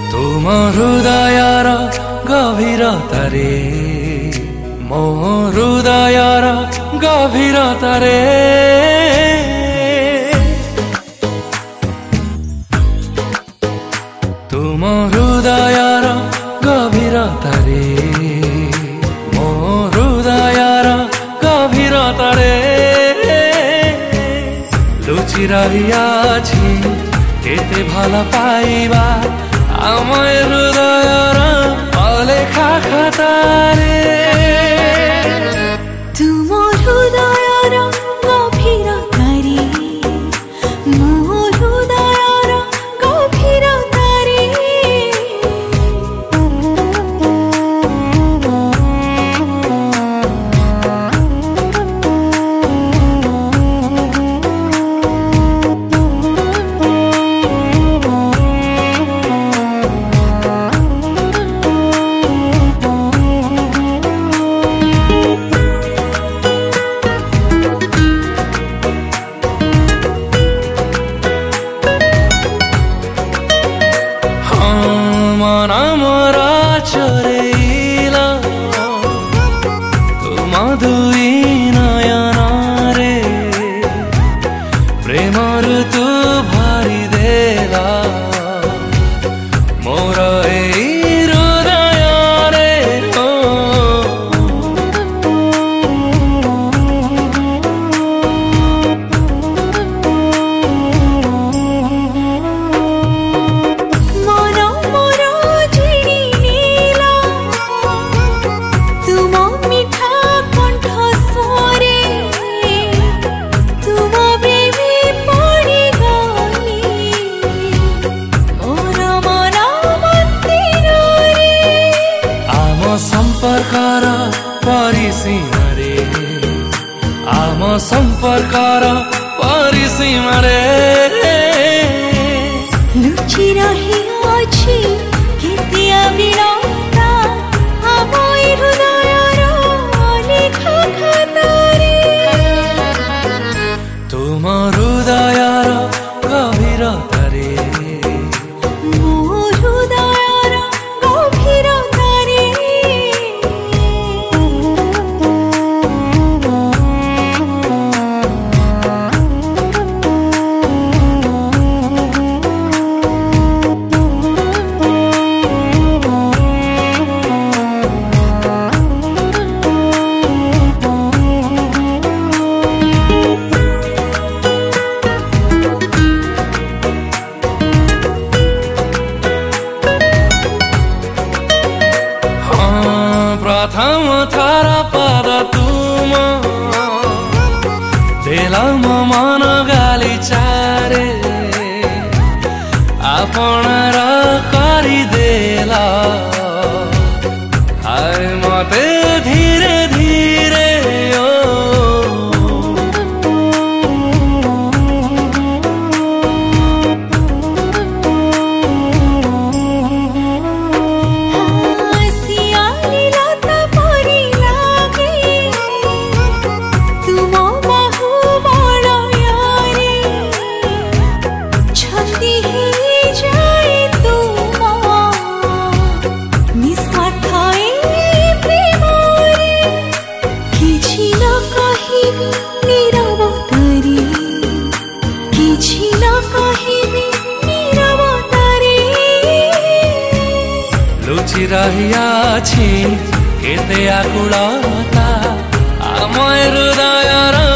तुम हृदयर गभीरतारे मो हृदयर गभीरतारे तुम हृदयर गभीरतारे मो हृदयर गभीरतारे लुचि रहियाछि केते भल पाइबा आमय हृदयर अलेखा खातारे तुम हृदयर गभीरतारे मो हृदयर गभीरतारे चोरेला तुम दुई नयनारे प्रेम ऋतु भरी देला मोर हृदयरे संपर्कर परिसीमा रे आम संपर्कर परिसीमा रे लुचि रहियाछि केते अविरता आमय हृदयर अलेखा खातारे तुम हृदयर गभीरतारे मो हृदयर गभीरतारे प्रथम थर पद तुम देला म मन गाली चारे आपणार करिदेला आए मते धीरे धीरे लुचि रहियाछि केते आकुलता आमय हृदयर